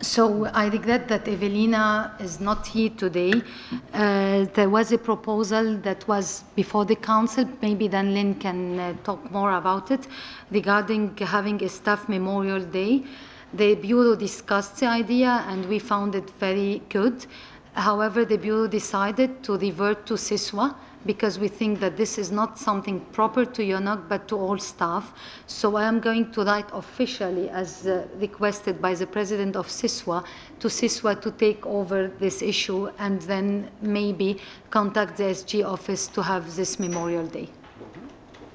So I regret that Evelina is not here today. There was a proposal that was before the council. Maybe then Lynn can talk more about it regarding having a staff memorial day. The Bureau discussed the idea and we found it very good. However, the Bureau decided to revert to SISWA because we think that this is not something proper to UNOC but to all staff. So I am going to write officially, as requested by the President of SISWA, to SISWA to take over this issue and then maybe contact the SG office to have this Memorial Day.